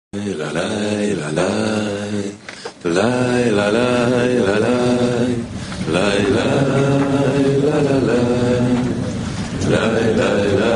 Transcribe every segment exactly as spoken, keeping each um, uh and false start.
La la la la la la la la la la la la la la la la la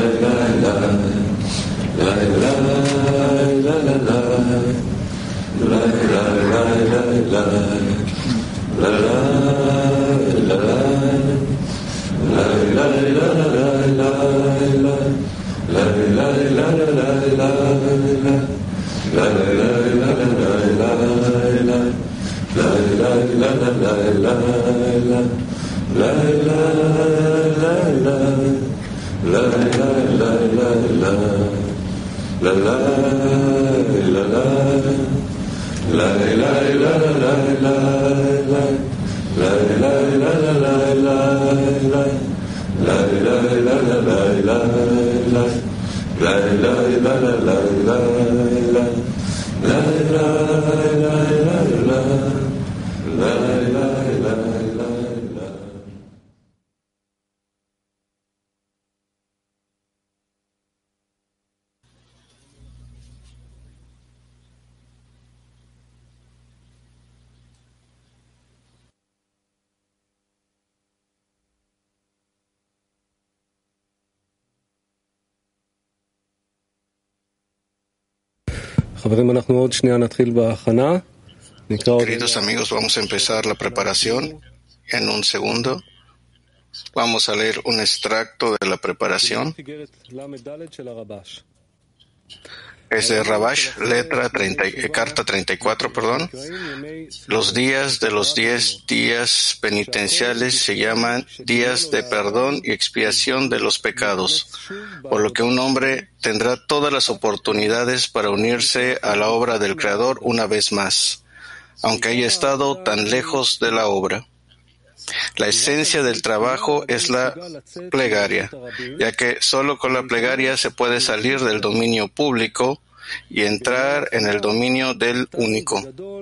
Queridos amigos, vamos a empezar la preparación en un segundo. Vamos a leer un extracto de la preparación. Es de Rabash, letra treinta, eh, carta treinta y cuatro, perdón. Los días de los diez días penitenciales se llaman días de perdón y expiación de los pecados, por lo que un hombre tendrá todas las oportunidades para unirse a la obra del Creador una vez más, aunque haya estado tan lejos de la obra. La esencia del trabajo es la plegaria, ya que solo con la plegaria se puede salir del dominio público y entrar en el dominio del único.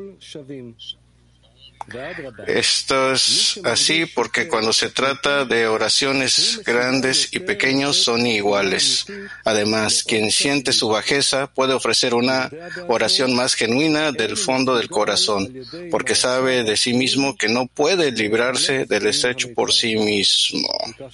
Esto es así porque cuando se trata de oraciones grandes y pequeños son iguales. Además, quien siente su bajeza puede ofrecer una oración más genuina del fondo del corazón, porque sabe de sí mismo que no puede librarse del estrecho por sí mismo.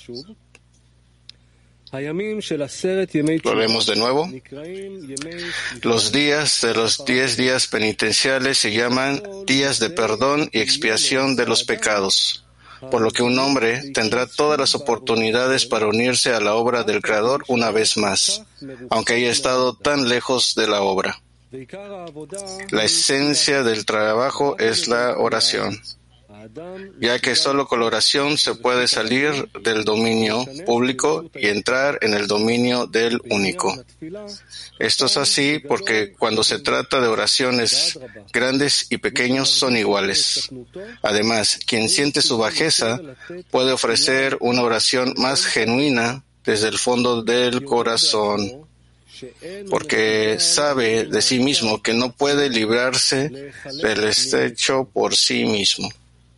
Lo leemos de nuevo. Los días de los diez días penitenciales se llaman días de perdón y expiación de los pecados, por lo que un hombre tendrá todas las oportunidades para unirse a la obra del Creador una vez más, aunque haya estado tan lejos de la obra. La esencia del trabajo es la oración, ya que solo con la oración se puede salir del dominio público y entrar en el dominio del único. Esto es así porque cuando se trata de oraciones grandes y pequeños son iguales. Además, quien siente su bajeza puede ofrecer una oración más genuina desde el fondo del corazón, porque sabe de sí mismo que no puede librarse del estrecho por sí mismo.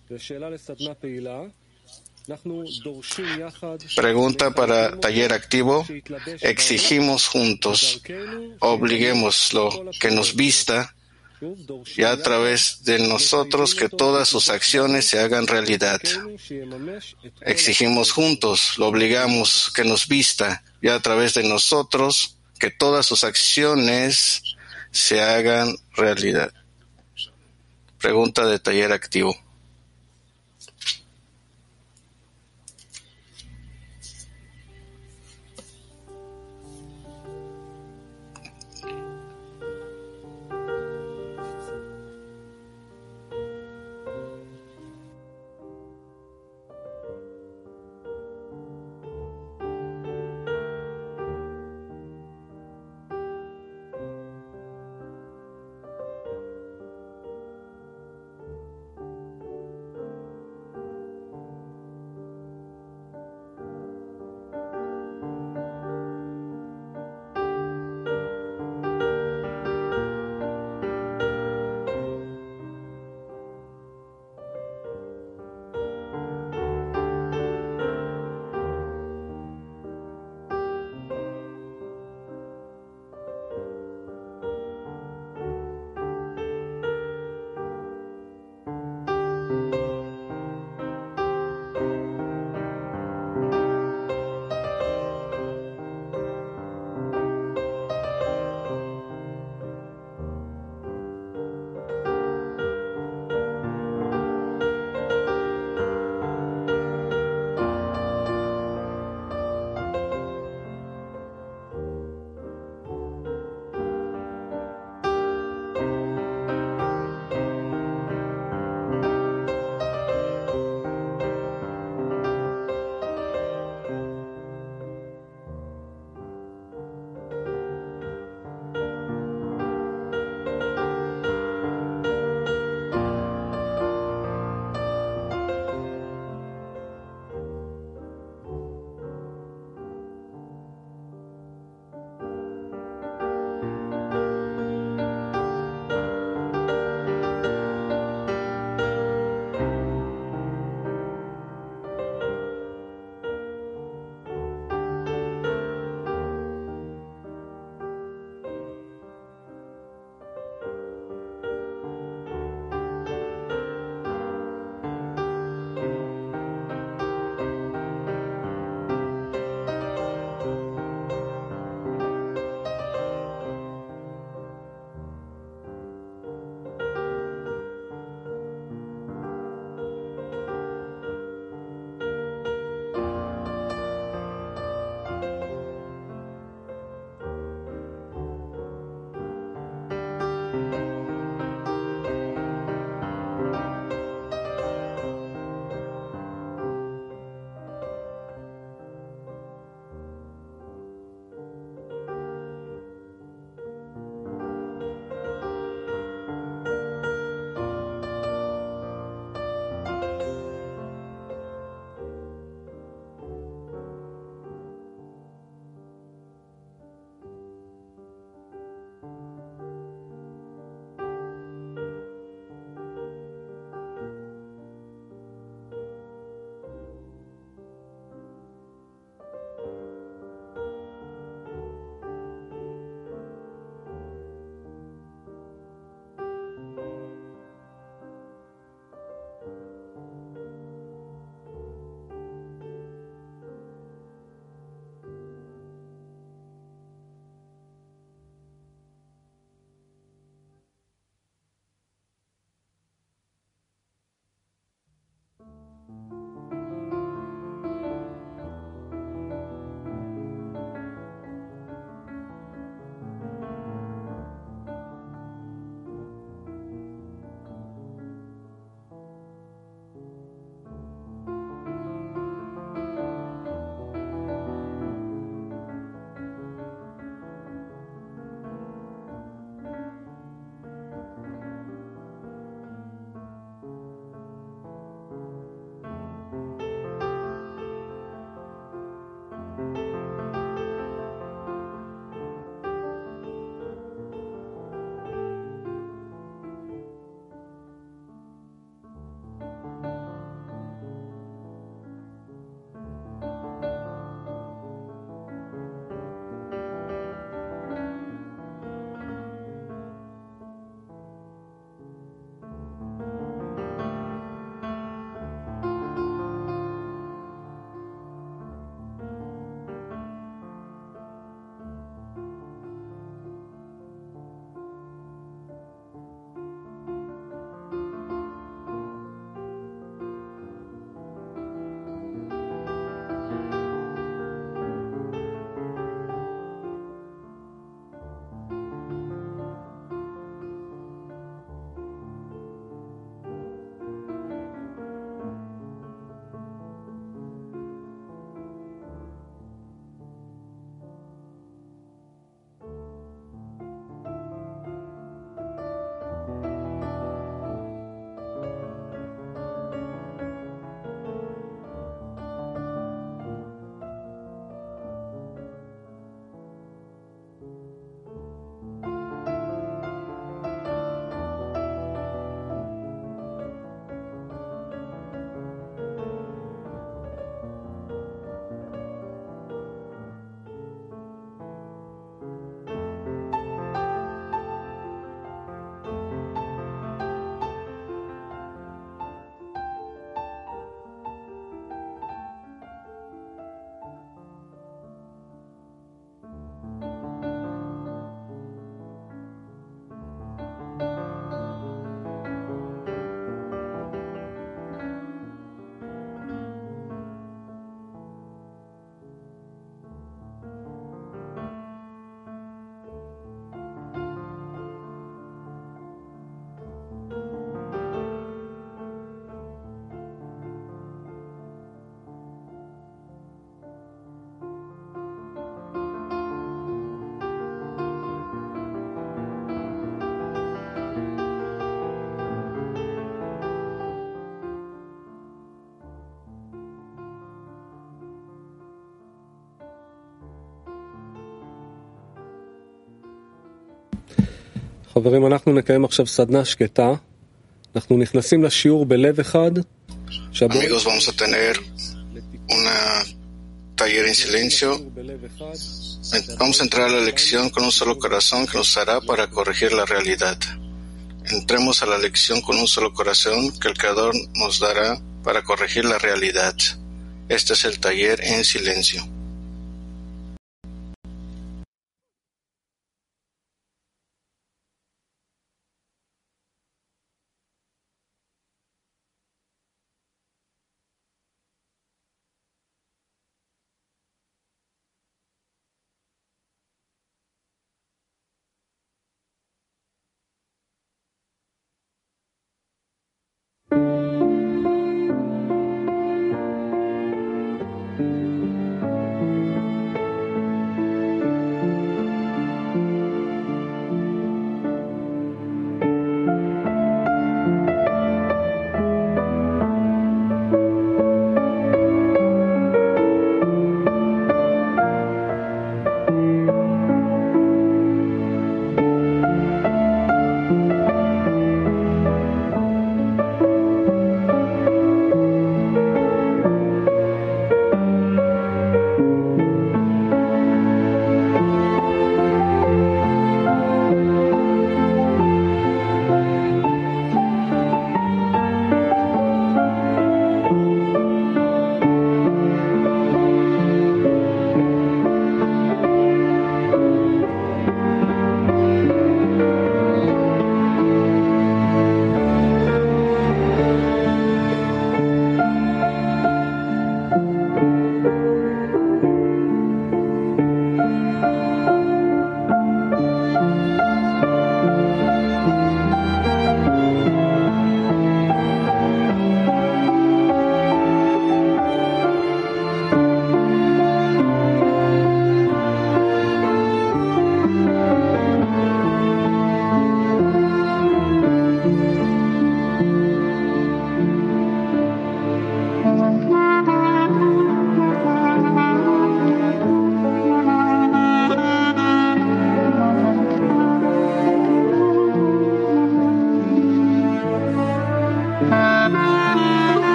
Pregunta para taller activo. Exigimos juntos, obliguémoslo, que nos vista y a través de nosotros que todas sus acciones se hagan realidad. Exigimos juntos, lo obligamos que nos vista y a través de nosotros que todas sus acciones se hagan realidad. Pregunta de taller activo. חברים, אנחנו נקיים עכשיו סדנה שקטה. אנחנו נכנסים לשיעור בלב אחד. Amigos, vamos a tener un taller en silencio. Vamos a entrar a la lección con un solo corazón que nos hará para corregir la realidad. Entremos a la lección con un solo corazón que el Creador nos dará para corregir la realidad. Este es el taller en silencio.